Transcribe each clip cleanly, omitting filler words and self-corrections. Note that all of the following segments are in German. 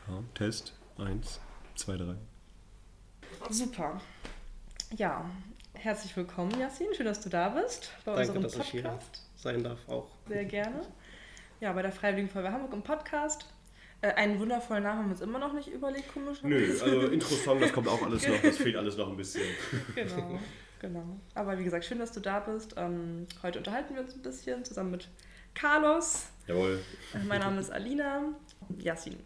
Ja, Test. 1, 2, 3. Super. Ja, herzlich willkommen, Yassin. Schön, dass du da bist bei Danke, unserem dass Podcast. ich hier sein darf auch. Sehr gerne. Ja, bei der Freiwilligen Feuerwehr Hamburg im Podcast. Einen wundervollen Namen haben wir uns immer noch nicht überlegt, komisch. Nö, also Intro-Song, das kommt auch alles noch, das fehlt alles noch ein bisschen. Genau. Aber wie gesagt, schön, dass du da bist. Heute unterhalten wir uns ein bisschen zusammen mit Carlos. Jawohl. Mein Name ist Alina. Yassin,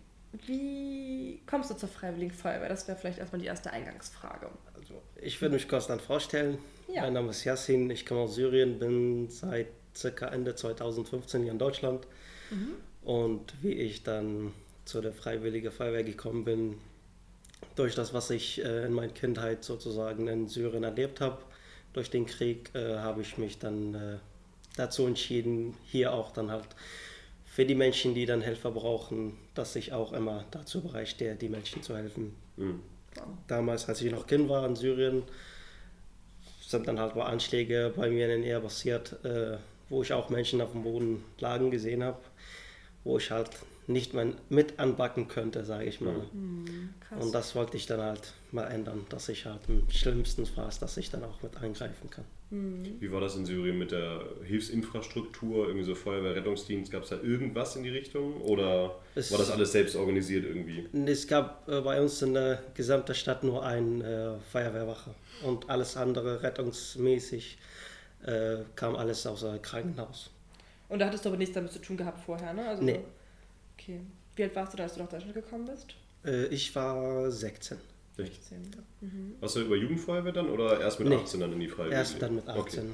wie kommst du zur Freiwilligen Feuerwehr? Das wäre vielleicht erstmal die erste Eingangsfrage. Also, ich würde mich kurz dann vorstellen. Ja. Mein Name ist Yassin, ich komme aus Syrien, bin seit ca. Ende 2015 hier in Deutschland. Und wie ich dann zu der Freiwilligen Feuerwehr gekommen bin, durch das, was ich in meiner Kindheit sozusagen in Syrien erlebt habe, durch den Krieg, habe ich mich dann dazu entschieden, hier auch dann halt für die Menschen, die dann Hilfe brauchen, dass ich auch immer dazu bereit stehe, die Menschen zu helfen. Mhm. Damals, als ich noch Kind war in Syrien, sind dann halt Anschläge bei mir in der Nähe passiert, wo ich auch Menschen auf dem Boden lagen gesehen habe, wo ich halt nicht mehr mit anbacken könnte, sage ich mal. Krass. Und das wollte ich dann halt mal ändern, dass ich halt im schlimmsten Fall, dass ich dann auch mit eingreifen kann. Wie war das in Syrien mit der Hilfsinfrastruktur, irgendwie so Feuerwehr, Rettungsdienst? Gab es da irgendwas in die Richtung oder war das alles selbst organisiert irgendwie? Es gab bei uns in der gesamten Stadt nur eine Feuerwehrwache und alles andere rettungsmäßig kam alles aus dem Krankenhaus. Und da hattest du aber nichts damit zu tun gehabt vorher, ne? Also, Nee. Okay. Wie alt warst du da, als du nach Deutschland gekommen bist? Ich war 16. 16. Warst du über Jugendfeuerwehr dann oder erst mit Nee. 18 dann in die Freiwillige? Erst dann mit 18. Okay.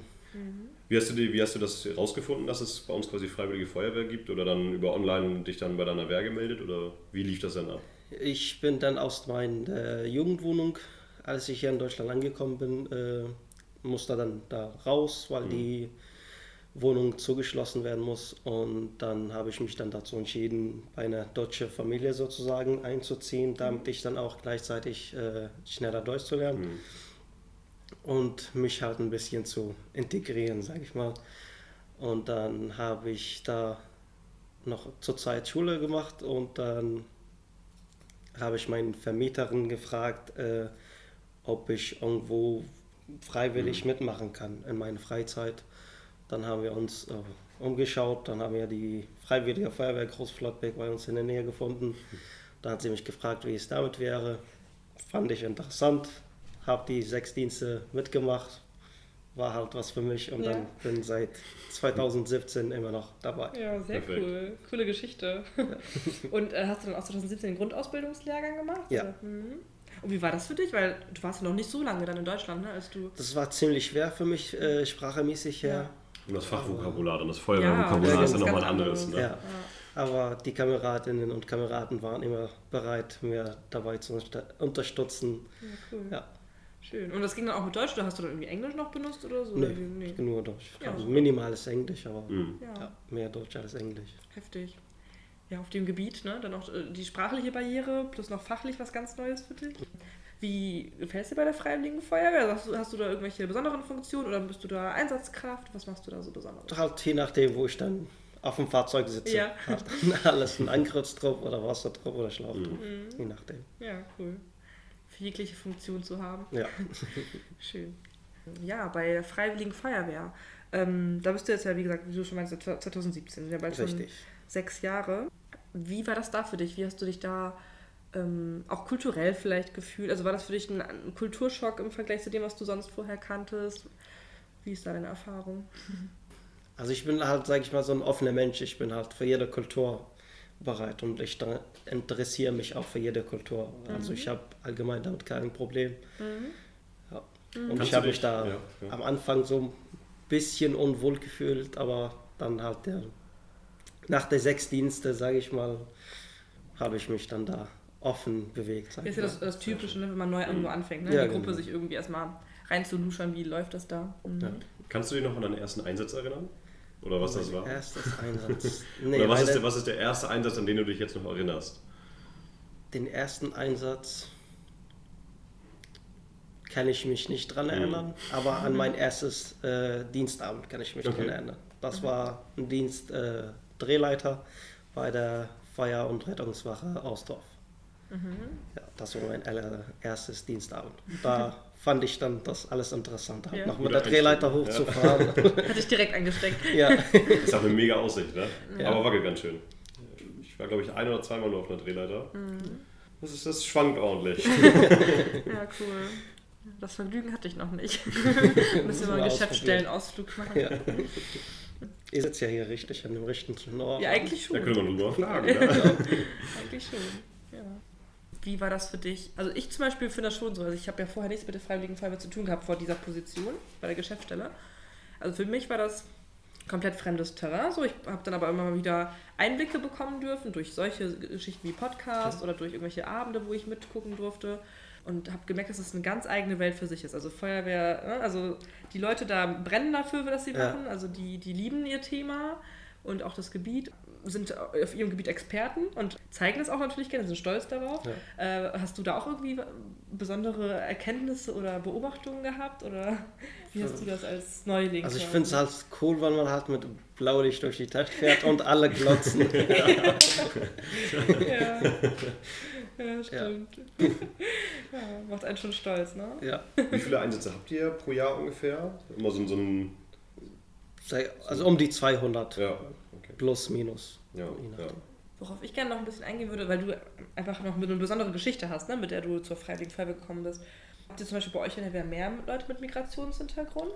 Wie hast du das rausgefunden, dass es bei uns quasi Freiwillige Feuerwehr gibt oder dann über online dich dann bei deiner Wehr gemeldet oder wie lief das dann ab? Ich bin dann aus meiner Jugendwohnung, als ich hier in Deutschland angekommen bin, musste dann da raus, weil die Wohnung zugeschlossen werden muss. Und dann habe ich mich dann dazu entschieden, bei einer deutschen Familie sozusagen einzuziehen, damit ich dann auch gleichzeitig schneller Deutsch zu lernen und mich halt ein bisschen zu integrieren, sage ich mal. Und dann habe ich da noch zur Zeit Schule gemacht und dann habe ich meine Vermieterin gefragt, ob ich irgendwo freiwillig mitmachen kann in meiner Freizeit. Dann haben wir uns umgeschaut, dann haben wir die Freiwillige Feuerwehr Großflottbeck bei uns in der Nähe gefunden. Da hat sie mich gefragt, wie es damit wäre. Fand ich interessant, habe die 6 Dienste mitgemacht, war halt was für mich und dann bin seit 2017 immer noch dabei. Ja, sehr Perfekt. cool. Coole Geschichte. Und hast du dann auch 2017 den Grundausbildungslehrgang gemacht? Ja. Oder? Und wie war das für dich? Weil du warst ja noch nicht so lange dann in Deutschland, ne? Als du... Das war ziemlich schwer für mich, sprachemäßig her. Ja. Und das Fachvokabular, dann das Feuerwehrvokabular Ja, ist dann das ist nochmal ein ganz anderes. anderes. Ne? Ja. Aber die Kameradinnen und Kameraden waren immer bereit, mir dabei zu unterstützen. Ja, cool. Ja. Schön. Und das ging dann auch mit Deutsch? Oder hast du dann irgendwie Englisch noch benutzt oder so? Nee, Oder wie? ich bin nur Deutsch. Ja, Also super. minimales Englisch, aber Ja, ja, mehr Deutsch als Englisch. heftig. Ja, auf dem Gebiet, ne? Dann auch die sprachliche Barriere plus noch fachlich was ganz Neues für dich. Wie gefällt es dir bei der Freiwilligen Feuerwehr? Hast du da irgendwelche besonderen Funktionen oder bist du da Einsatzkraft? Was machst du da so Besonderes? Halt je nachdem, wo ich dann auf dem Fahrzeug sitze. Ja. Halt alles ein Angriffstrupp oder Wassertrupp oder Schlachtrupp. Je nachdem. Ja, cool. Für jegliche Funktion zu haben. Ja. Schön. Ja, bei der Freiwilligen Feuerwehr. Da bist du jetzt ja, wie gesagt, wie du schon meinst, seit 2017. Ja, bald schon Richtig. 6 Jahre. Wie war das da für dich? Wie hast du dich da auch kulturell vielleicht gefühlt? Also war das für dich ein Kulturschock im Vergleich zu dem, was du sonst vorher kanntest? Wie ist da deine Erfahrung? Also ich bin halt, sage ich mal, so ein offener Mensch. Ich bin halt für jede Kultur bereit und ich interessiere mich auch für jede Kultur. Also ich habe allgemein damit kein Problem. Ja. Und Kannst ich du habe dich- mich da ja. am Anfang so ein bisschen unwohl gefühlt, aber dann halt nach der 6 Dienste, sage ich mal, habe ich mich dann da offen bewegt. Sag Das ich ist ja mal. das Typische, ne, wenn man neu irgendwo anfängt, ne? Ja, Die Gruppe genau. sich irgendwie erstmal reinzuluschern, wie läuft das da? Ja. Kannst du dich noch an deinen ersten Einsatz erinnern? Oder was das war? Erstes Einsatz. Nee, Oder leider- was ist der erste Einsatz, an den du dich jetzt noch erinnerst? Den ersten Einsatz kann ich mich nicht dran erinnern, aber an mein erstes Dienstabend kann ich mich dran erinnern. Das war ein Dienst Drehleiter bei der Feuer- und Rettungswache Ausdorf. Ja, das war mein allererstes Dienstabend. Da fand ich dann das alles interessant, Ja. noch mit der Drehleiter hochzufahren. Hat dich direkt angesteckt. Ja. Das ist auch eine mega Aussicht, ne? Ja. Aber wackelt ganz schön. Ich war, glaube ich, 1 oder 2 Mal nur auf einer Drehleiter. Das schwankt ordentlich. Ja, cool. Das Vergnügen hatte ich noch nicht. Müssen wir mal einen Geschäftsstellenausflug machen. Ja. Ihr sitzt ja hier richtig an dem richtigen Ort. Ja, eigentlich schon. Da können wir nur fragen. Ne? Eigentlich schon, ja. Wie war das für dich? Also ich zum Beispiel finde das schon so. Also ich habe ja vorher nichts mit der Freiwilligen Feuerwehr zu tun gehabt vor dieser Position bei der Geschäftsstelle. Also für mich war das komplett fremdes Terrain. So, ich habe dann aber immer mal wieder Einblicke bekommen dürfen durch solche Geschichten wie Podcasts oder durch irgendwelche Abende, wo ich mitgucken durfte. Und habe gemerkt, dass es eine ganz eigene Welt für sich ist. Also Feuerwehr, ne? Also die Leute da brennen dafür, was sie machen. Also die lieben ihr Thema und auch das Gebiet, sind auf ihrem Gebiet Experten und zeigen das auch natürlich gerne, sind stolz darauf. Ja. Hast du da auch irgendwie besondere Erkenntnisse oder Beobachtungen gehabt? Oder wie hast du das als Neuling? Also ich finde es halt cool, weil man halt mit Blaulicht durch die Stadt fährt und alle glotzen. Ja. Ja, stimmt. Ja, macht einen schon stolz, ne? Ja. Wie viele Einsätze habt ihr pro Jahr ungefähr? Immer so ein... Also um die 200. Ja, okay. Plus, minus. Ja. Worauf ich gerne noch ein bisschen eingehen würde, weil du einfach noch eine besondere Geschichte hast, ne, mit der du zur Freiwilligen Feuerwehr gekommen bist. Habt ihr zum Beispiel bei euch in der Wehr mehr Leute mit Migrationshintergrund?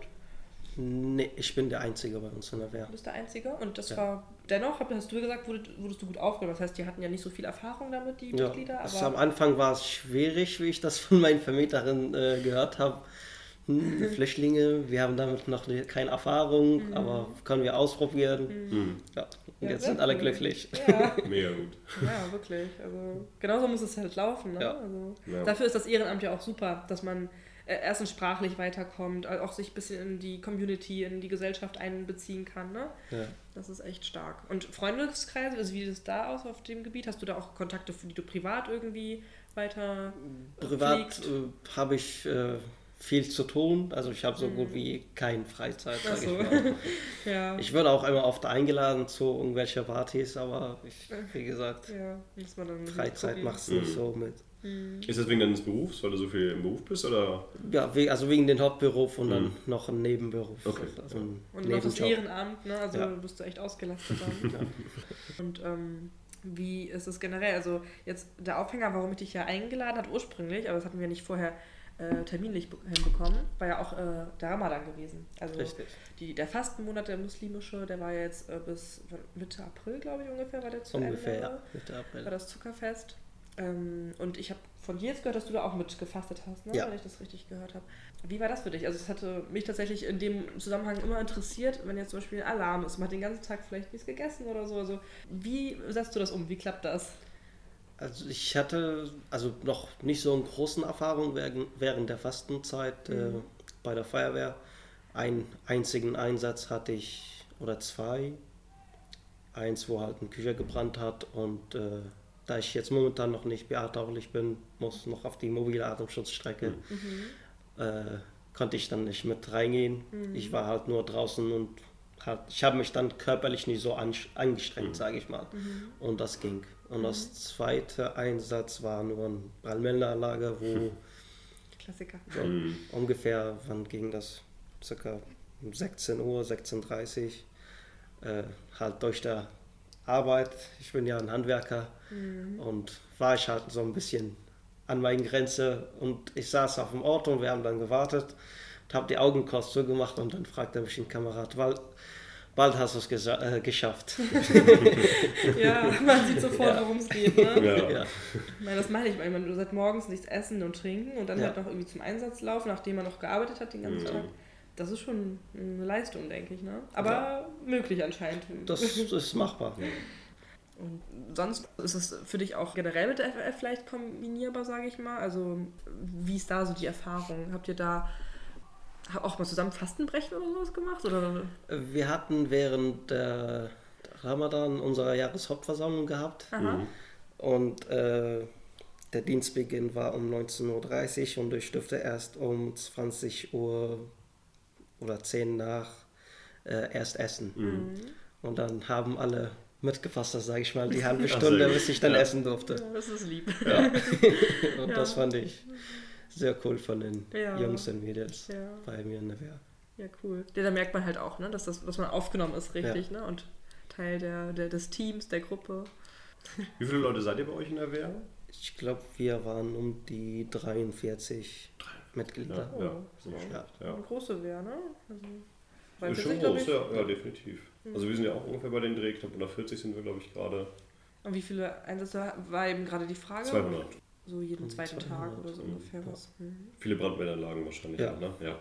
Nee, ich bin der Einzige bei uns in der Wehr. Du bist der Einzige und das war dennoch, hast du gesagt, wurdest du gut aufgenommen. Das heißt, die hatten ja nicht so viel Erfahrung damit, die Mitglieder. Aber also am Anfang war es schwierig, wie ich das von meinen Vermieterin gehört habe. Flüchtlinge, wir haben damit noch keine Erfahrung, aber können wir ausprobieren. Ja. Und jetzt sind alle glücklich. Ja. Mega gut. Ja, wirklich. Also genauso muss es halt laufen. Ne? Ja. Also, dafür ist das Ehrenamt ja auch super, dass man erstens sprachlich weiterkommt, auch sich ein bisschen in die Community, in die Gesellschaft einbeziehen kann. Ne? Ja. Das ist echt stark. Und Freundeskreise, also wie sieht es da aus auf dem Gebiet? Hast du da auch Kontakte, die du privat irgendwie weiter Privat habe ich viel zu tun, also ich habe so gut wie keine Freizeit, sage ich mal. Ja. Ich würde auch immer oft eingeladen zu irgendwelchen Partys, aber wie gesagt, muss man dann Freizeit macht es nicht so mit. Ist das wegen deines Berufs, weil du so viel im Beruf bist, oder? Ja, also wegen dem Hauptberuf und dann noch ein Nebenberuf. Okay. Also und noch das Ehrenamt, ne? Also bist du echt ausgelastet dann. Und wie ist es generell? Also jetzt der Aufhänger, warum ich dich ja eingeladen habe ursprünglich, aber das hatten wir nicht vorher terminlich hinbekommen, war ja auch der Ramadan gewesen. Also der Fastenmonat, der muslimische, der war ja jetzt bis Mitte April, glaube ich, ungefähr, war der zu Ende. Ungefähr, ja, Mitte April. War das Zuckerfest. Und ich habe von dir jetzt gehört, dass du da auch mit gefastet hast, ne? Wenn ich das richtig gehört habe. Wie war das für dich? Also es hatte mich tatsächlich in dem Zusammenhang immer interessiert, wenn jetzt zum Beispiel ein Alarm ist, man hat den ganzen Tag vielleicht nichts gegessen oder so. Also wie setzt du das um? Wie klappt das? Also ich hatte noch nicht so eine große Erfahrung während der Fastenzeit bei der Feuerwehr. Einen einzigen Einsatz hatte ich, oder zwei. Eins, wo halt eine Küche gebrannt hat und da ich jetzt momentan noch nicht BA-tauglich bin, muss noch auf die mobile Atemschutzstrecke, konnte ich dann nicht mit reingehen. Ich war halt nur draußen und ich habe mich dann körperlich nicht so angestrengt, sage ich mal. Und das ging. Und das zweite Einsatz war nur eine Brandmeldeanlage, wo Klassiker. So ungefähr, wann ging das? Circa um 16 Uhr, 16:30 Uhr. Halt durch der Arbeit, ich bin ja ein Handwerker und war ich halt so ein bisschen an meiner Grenze und ich saß auf dem Auto und wir haben dann gewartet und habe die Augen kurz zugemacht und dann fragte mich ein Kamerad, bald hast du es geschafft. Ja, man sieht sofort, worum es geht. Ne? Ja. Ich meine, das meine ich manchmal. Du sollst morgens nichts essen und trinken und dann halt noch irgendwie zum Einsatz laufen, nachdem man noch gearbeitet hat den ganzen Tag. Das ist schon eine Leistung, denke ich. Ne? Aber möglich anscheinend. Das ist machbar. Und sonst ist es für dich auch generell mit der FF vielleicht kombinierbar, sage ich mal? Also wie ist da so die Erfahrung? Habt ihr da auch mal zusammen Fastenbrechen oder sowas gemacht? Oder? Wir hatten während der Ramadan unsere Jahreshauptversammlung gehabt. Und der Dienstbeginn war um 19:30 Uhr und ich durfte erst um 20 Uhr oder 10 nach erst essen. Und dann haben alle mitgefasst hast, sage ich mal, die halbe Stunde, bis ich dann essen durfte. Ja, das ist lieb. Ja. Und das fand ich sehr cool von den Jungs und Mädels bei mir in der Wehr. Ja, cool. Ja, da merkt man halt auch, ne, dass man aufgenommen ist, richtig, ne? Und Teil des Teams, der Gruppe. Wie viele Leute seid ihr bei euch in der Wehr? Ich glaube, wir waren um die 43 Mitglieder. Eine große Wehr, ne? Also, ist schon groß, ja, definitiv. Also wir sind ja auch ungefähr bei den Dreh, knapp unter 40 sind wir, glaube ich, gerade. Und wie viele Einsätze war eben gerade die Frage? 200. So jeden zweiten Tag oder so ungefähr was. Viele Brandmeldanlagen wahrscheinlich, ne? Ja.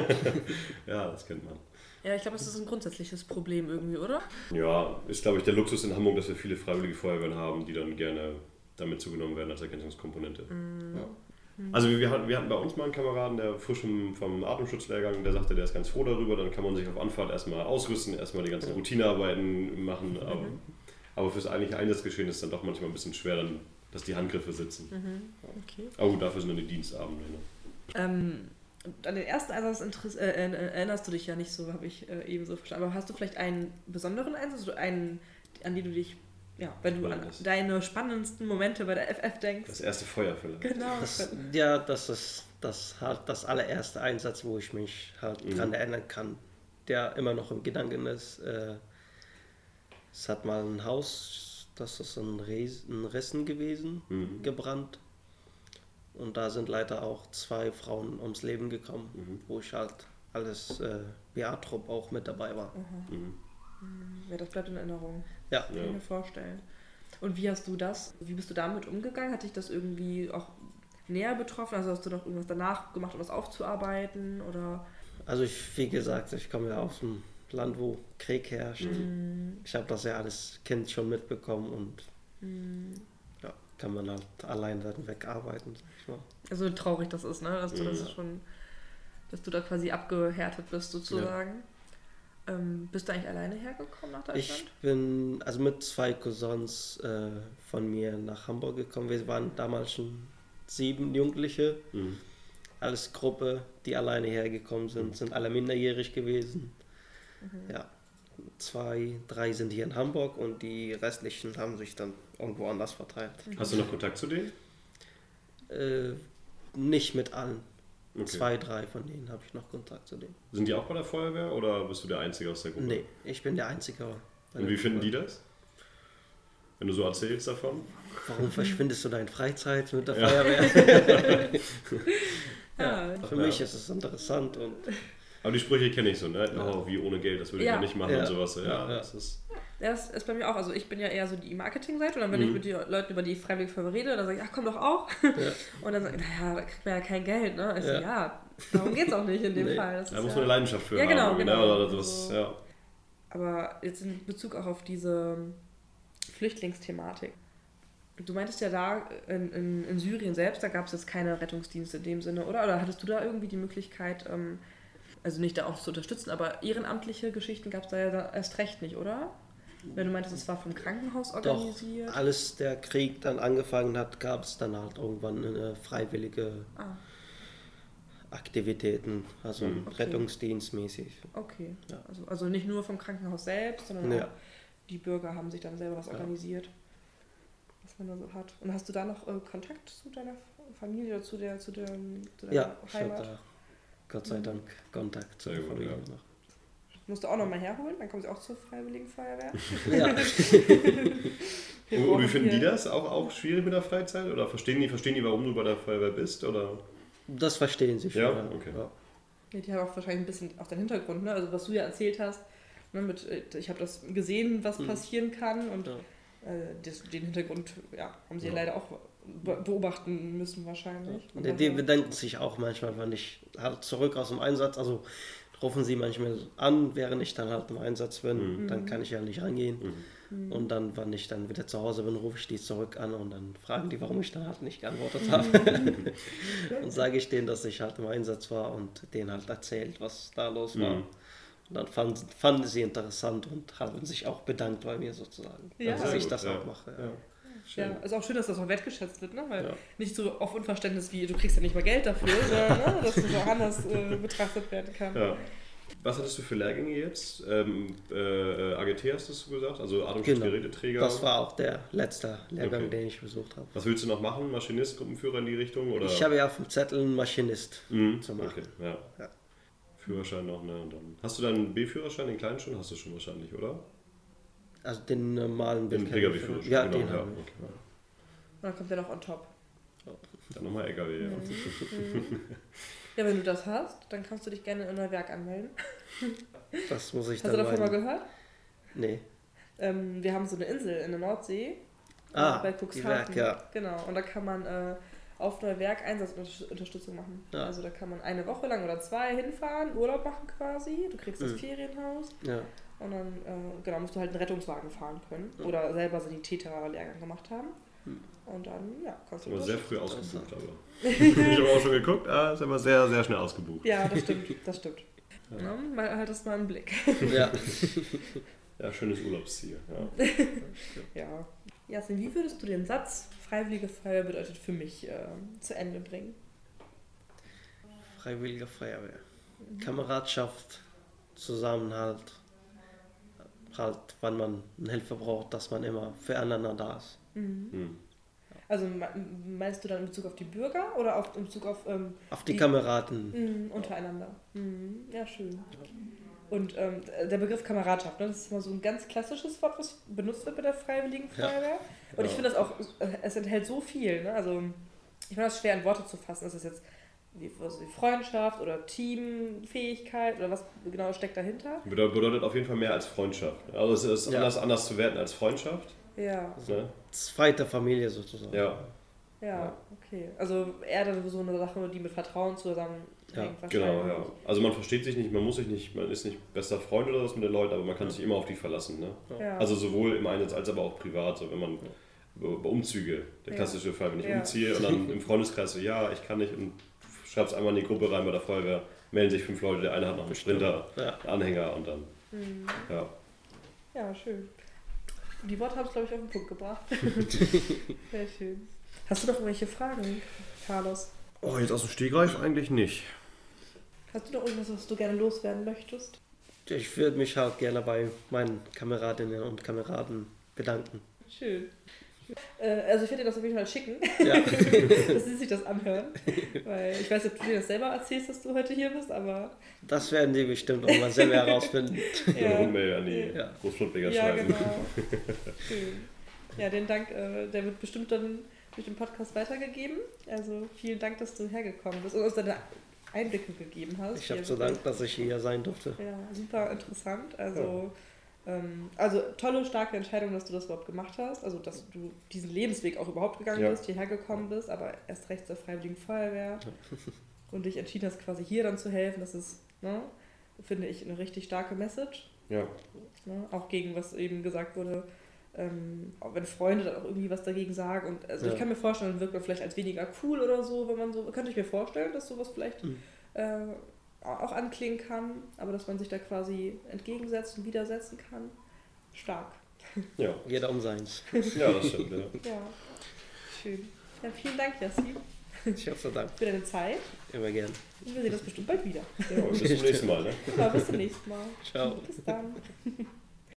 Ja, das kennt man. Ja, ich glaube, das ist ein grundsätzliches Problem irgendwie, oder? Ja, ist, glaube ich, der Luxus in Hamburg, dass wir viele freiwillige Feuerwehren haben, die dann gerne damit zugenommen werden als Ergänzungskomponente. Ja. Also wir hatten bei uns mal einen Kameraden, der frisch vom Atemschutzlehrgang, der sagte, der ist ganz froh darüber, dann kann man sich auf Anfahrt erstmal ausrüsten, erstmal die ganzen Routinearbeiten machen, aber fürs eigentliche Einsatzgeschehen ist es dann doch manchmal ein bisschen schwer, dann, dass die Handgriffe sitzen. Okay. Aber gut, dafür sind dann die Dienstabende. Ne? An den ersten Einsatz erinnerst du dich ja nicht so, habe ich eben so verstanden. Aber hast du vielleicht einen besonderen Einsatz, oder einen, an den du dich, wenn du an deine spannendsten Momente bei der FF denkst? Das erste Feuerfälle. Genau. Das ist das allererste Einsatz, wo ich mich halt dran erinnern kann, der immer noch im Gedanken ist. Es hat mal ein Haus, das ist ein Rissen gewesen, gebrannt. Und da sind leider auch 2 Frauen ums Leben gekommen, wo ich halt alles BA-Trupp auch mit dabei war. Ja, das bleibt in Erinnerung. Ja. Kann ich mir vorstellen. Und wie bist du damit umgegangen? Hat dich das irgendwie auch näher betroffen? Also hast du noch irgendwas danach gemacht, um das aufzuarbeiten? Oder? Also wie gesagt, ich komme ja aus dem Land, wo Krieg herrscht. Ich habe das ja alles Kind schon mitbekommen und kann man halt allein dann wegarbeiten, sag ich mal. Also traurig das ist, ne? Dass du dass du da quasi abgehärtet bist sozusagen. Ja. Bist du eigentlich alleine hergekommen nach Deutschland? Ich bin also mit 2 Cousins von mir nach Hamburg gekommen. Wir waren damals schon 7 Jugendliche. Alles Gruppe, die alleine hergekommen sind alle minderjährig gewesen. Ja. 2, 3 sind hier in Hamburg und die restlichen haben sich dann irgendwo anders verteilt. Hast du noch Kontakt zu denen? Nicht mit allen. Okay. 2, 3 von denen habe ich noch Kontakt zu denen. Sind die auch bei der Feuerwehr oder bist du der Einzige aus der Gruppe? Nee, ich bin der Einzige. Und wie finden die das? Wenn du so erzählst davon? Warum verschwindest du deine Freizeit mit der Feuerwehr? Für mich ist es interessant und aber die Sprüche kenne ich so, ne? Oh, wie ohne Geld, das würde ich ja nicht machen und sowas. Das ist bei mir auch. Also ich bin ja eher so die Marketing-Seite und dann, wenn ich mit den Leuten über die Freiwillige Feuerwehr rede, dann sage ich, ach komm doch auch. Und dann sage ich, naja, da kriegt man ja kein Geld, ne? Ich so, darum geht es auch nicht in dem Fall. Da muss man eine Leidenschaft für haben. Genau. Oder sowas, Aber jetzt in Bezug auch auf diese Flüchtlingsthematik. Du meintest ja da in Syrien selbst, da gab es jetzt keine Rettungsdienste in dem Sinne, oder? Oder hattest du da irgendwie die Möglichkeit, also nicht da auch zu unterstützen, aber ehrenamtliche Geschichten gab es da ja erst recht nicht, oder? Wenn du meintest, es war vom Krankenhaus organisiert. Doch, als der Krieg dann angefangen hat, gab es dann halt irgendwann eine freiwillige Aktivitäten, also rettungsdienstmäßig. Okay, also nicht nur vom Krankenhaus selbst, sondern auch die Bürger haben sich dann selber was organisiert, was man da so hat. Und hast du da noch Kontakt zu deiner Familie oder zu deiner Heimat? Ich habe da Gott sei Dank Kontakt zur Familie noch. Musst du auch noch mal herholen, dann kommen sie auch zur Freiwilligen Feuerwehr. Und wie finden die das? Auch schwierig mit der Freizeit? Oder verstehen die, warum du bei der Feuerwehr bist? Oder? Das verstehen sie schon. Ja, okay. Ja, die haben auch wahrscheinlich ein bisschen auch den Hintergrund, ne? Also was du ja erzählt hast, ne, ich habe das gesehen, was passieren kann und den Hintergrund haben sie leider auch beobachten müssen wahrscheinlich. Die bedenken sich auch manchmal, wenn ich halt zurück aus dem Einsatz, also rufen sie manchmal an, während ich dann halt im Einsatz bin, dann kann ich ja nicht rangehen. Und dann, wenn ich dann wieder zu Hause bin, rufe ich die zurück an und dann fragen die, warum ich dann halt nicht geantwortet habe. Und sage ich denen, dass ich halt im Einsatz war und denen halt erzählt, was da los war. Und dann fanden sie interessant und haben sich auch bedankt bei mir sozusagen, dass ich das auch mache. Ja, ist auch schön, dass das auch wertgeschätzt wird, ne? Weil nicht so auf Unverständnis wie, du kriegst ja nicht mal Geld dafür, sondern dass das auch anders betrachtet werden kann. Was hattest du für Lehrgänge jetzt? AGT hast du gesagt, also Atemschutzgeräteträger. Genau. Das war auch der letzte Lehrgang, den ich besucht habe. Was willst du noch machen? Maschinist, Gruppenführer in die Richtung? Oder? Ich habe ja auf dem Zettel einen Maschinist zu machen. Okay, ja. Führerschein noch, ne? Und dann, hast du dann einen B-Führerschein, den kleinen schon? Hast du schon wahrscheinlich, oder? Also den normalen Den Pkw-Führerschein. Ja, genau, den ja. haben wir. Okay. Und dann kommt der noch on top. Dann nochmal LKW, ja. Ja, wenn du das hast, dann kannst du dich gerne in Neuwerk anmelden. Das muss ich Hast du dann davon mal gehört? Nee. Wir haben so eine Insel in der Nordsee. die bei Werk, Cuxhaven. ja. Genau, und da kann man auf Neuwerk Einsatzunterstützung machen. Ja. Also da kann man eine Woche lang oder 2 hinfahren, Urlaub machen quasi. Du kriegst das Ferienhaus. Ja. Und dann musst du halt einen Rettungswagen fahren können. Oder selber Sanitäter-Lehrgang gemacht haben. Und dann, kannst du Aber sehr früh ausgebucht, aber. Ich habe auch schon geguckt, ist aber sehr, sehr schnell ausgebucht. Ja, das stimmt. Ja. Mal halt das mal im Blick. Ja. Ja, schönes Urlaubsziel. Ja. Ja. Yasin, wie würdest du den Satz Freiwillige Feuerwehr bedeutet für mich zu Ende bringen? Freiwillige Feuerwehr. Kameradschaft, Zusammenhalt. Halt, wann man Hilfe braucht, dass man immer füreinander da ist. Also meinst du dann in Bezug auf die Bürger oder in Bezug auf... Auf die Kameraden. Untereinander. Ja, schön. Und der Begriff Kameradschaft, ne, das ist mal so ein ganz klassisches Wort, was benutzt wird bei der Freiwilligen Feuerwehr. Und ich finde das auch, es enthält so viel. Ne? Also ich finde das schwer in Worte zu fassen. Ist das jetzt wie Freundschaft oder Teamfähigkeit oder was genau steckt dahinter? Bedeutet auf jeden Fall mehr als Freundschaft. Also es ist anders zu werten als Freundschaft. Ja. Ne? Zweite Familie sozusagen. Ja, okay. Also eher dann so eine Sache, die mit Vertrauen zusammenhängt. Genau, ja. Also man versteht sich nicht, man ist nicht bester Freund oder was mit den Leuten, aber man kann sich immer auf die verlassen. Ne? Ja. Also sowohl im Einsatz als aber auch privat, so wenn man bei Umzüge, der klassische Fall, wenn ich umziehe und dann im Freundeskreis so, ich kann nicht und schreib's einmal in die Gruppe rein bei der Feuerwehr, melden sich 5 Leute, der eine hat noch einen Sprinter, einen Anhänger und dann, Ja, schön. Die Worte haben es, glaube ich, auf den Punkt gebracht. Sehr schön. Hast du noch irgendwelche Fragen, Carlos? Oh, jetzt aus dem Stegreif eigentlich nicht. Hast du noch irgendwas, was du gerne loswerden möchtest? Ich würde mich halt gerne bei meinen Kameradinnen und Kameraden bedanken. Schön. Also ich werde dir das auf jeden Fall schicken, Ja. dass sie sich das anhören. Weil ich weiß nicht, ob du dir das selber erzählst, dass du heute hier bist, aber... Das werden die bestimmt auch mal selber herausfinden. Eine Rundmail an die Großflutbäger schreiben. Ja, genau. Schön. Ja, den Dank, der wird bestimmt dann durch den Podcast weitergegeben. Also vielen Dank, dass du hergekommen bist und uns deine Einblicke gegeben hast. Ich habe zu Dank, dass ich hier sein durfte. Ja, super interessant. Also tolle, starke Entscheidung, dass du das überhaupt gemacht hast. Also dass du diesen Lebensweg auch überhaupt gegangen bist, hierher gekommen bist, aber erst recht zur Freiwilligen Feuerwehr und dich entschieden hast, quasi hier dann zu helfen. Das ist, finde ich, eine richtig starke Message. Ja. Auch gegen was eben gesagt wurde, auch wenn Freunde dann auch irgendwie was dagegen sagen. Und also ich kann mir vorstellen, wirkt man vielleicht als weniger cool oder so, wenn man so, könnte ich mir vorstellen, dass sowas vielleicht auch anklingen kann, aber dass man sich da quasi entgegensetzt und widersetzen kann. Stark. Ja. Jeder um seins. Ja, das stimmt, Ja, schön. Ja, vielen Dank, Yasin. Ich habe zu Dank. Für deine Zeit. Immer gern. Und wir sehen uns bestimmt bald wieder. Ja, bis zum nächsten Mal. Ne? Ja, bis zum nächsten Mal. Ciao. Bis dann.